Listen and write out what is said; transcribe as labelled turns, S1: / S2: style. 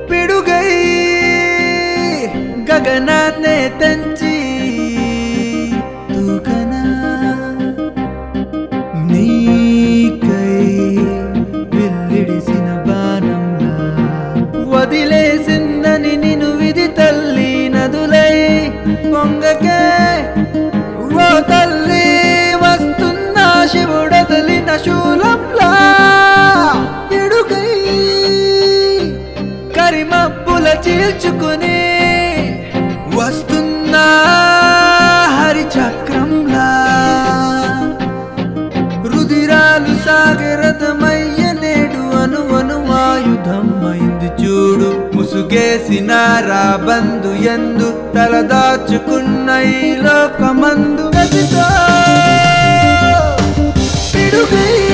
S1: పిడుగై గగనాన్నే తెంచి దూకనా నీకై విల్లిడిసిన బాణంలా వదిలేసిందని నిన్ను విధి తల్లి నదులై పొంగకే ఓ తల్లి వస్తున్నా శివుడొదిలిన శూలంలా ఎడుగై కరిమబ్బుల చీల్చుకుని వస్తున్నా హరిచక్రంలా రుదిరాలు సాగరథమయ్య నేడు అనువను ఆయుధం అయింది చూడు ముసుగేసిన రాబందు ఎందు తలదాచుకున్న ఈ లోకమందు గదితో పిడుగై